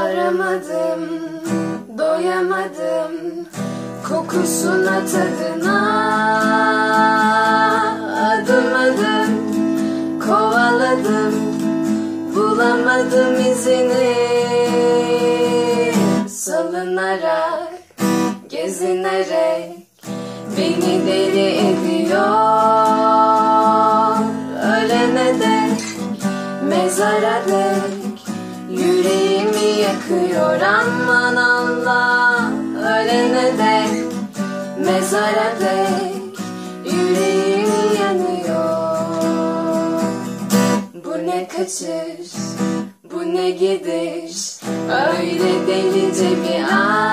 Varamadım, doyamadım kokusuna, tadına. Adım adım kovaladım, bulamadım izini. Salınarak, gezinerek beni deli ediyor. Ölene dek, mezara dek yüreğimi yakıyor. Aman Allah, ölene dek, mezara dek yüreğim yanıyor. Bu ne kaçış, bu ne gidiş, öyle delice bir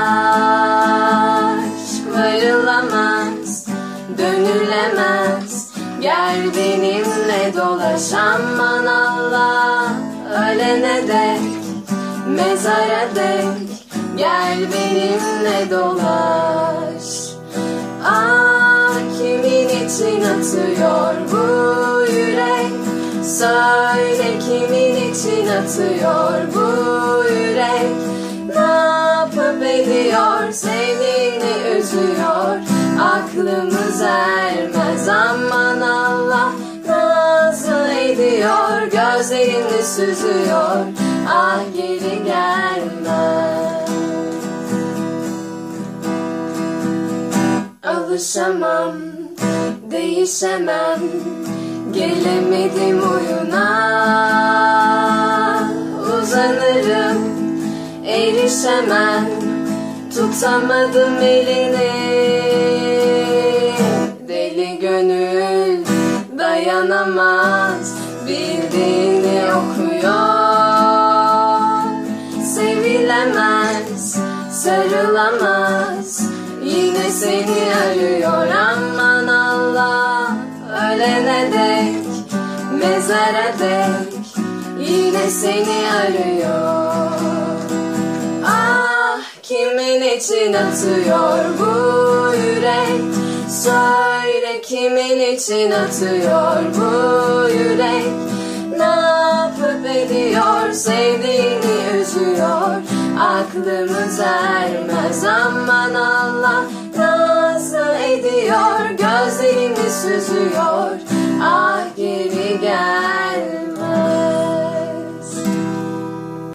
aşk. Varılamaz, dönülemez, gel benimle dolaş. Aman Allah, ölene dek, mezara dek gel benimle dolaş. Ah, kimin için atıyor bu yürek? Söyle, kimin için atıyor bu yürek? Ne yapıp ediyor, sevdiğini üzüyor, aklımız ermez. Aman Allah, nazı ediyor, gözlerini süzüyor, ah geri gelmez. Alışamam, değişemem, gelemedim oyuna. Uzanırım, erişemem, tutamadım elini. Deli gönül dayanamaz, bildiğini okuyor. Sevilemez, sarılamaz, yine seni arıyor. Aman Allah, ölene dek, mezara dek yine seni arıyor. Ah, kimin için atıyor bu yürek? Söyle, kimin için atıyor bu yürek? Ne yapıp ediyor, sevdiğini üzüyor, aklımız ermez. Aman Allah, nazı ediyor, gözlerini süzüyor, ah geri gelmez.